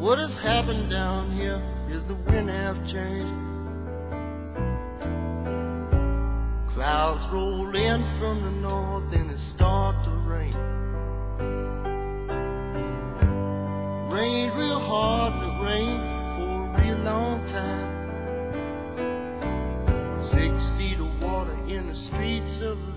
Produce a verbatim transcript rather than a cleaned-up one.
What has happened down here is the wind have changed. Clouds roll in from the north and it start to rain. Rained real hard and it rained for a real long time. Six feet of water in the streets of